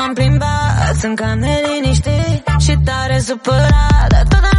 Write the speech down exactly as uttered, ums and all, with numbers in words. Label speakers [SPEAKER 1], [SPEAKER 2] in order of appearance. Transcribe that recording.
[SPEAKER 1] m-am plimbat, sunt cam neliniștit și tare supărat, dar tot